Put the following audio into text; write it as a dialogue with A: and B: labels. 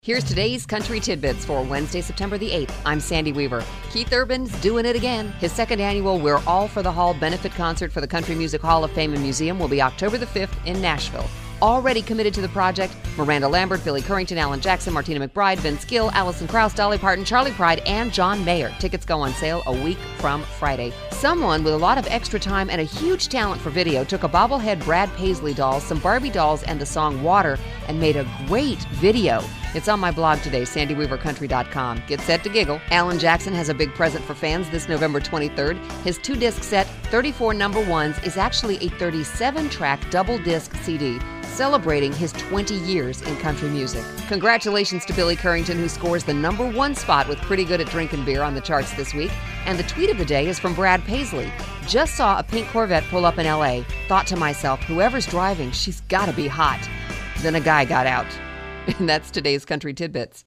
A: Here's today's Country Tidbits for Wednesday, September the 8th. I'm Sandy Weaver. Keith Urban's doing it again. His second annual We're All for the Hall benefit concert for the Country Music Hall of Fame and Museum will be October the 5th in Nashville. Already committed to the project, Miranda Lambert, Billy Currington, Alan Jackson, Martina McBride, Vince Gill, Alison Krauss, Dolly Parton, Charlie Pride, and John Mayer. Tickets go on sale a week from Friday. Someone with a lot of extra time and a huge talent for video took a bobblehead Brad Paisley doll, some Barbie dolls, and the song Water and made a great video. It's on my blog today, sandyweavercountry.com. Get set to giggle. Alan Jackson has a big present for fans this November 23rd. His 2-disc set, 34 number ones, is actually a 37-track double-disc CD celebrating his 20 years in country music. Congratulations to Billy Currington, who scores the number 1 spot with Pretty Good at Drinking Beer on the charts this week. And the tweet of the day is from Brad Paisley. Just saw a pink Corvette pull up in L.A. Thought to myself, whoever's driving, she's gotta be hot. Then a guy got out. And that's today's Country Tidbits.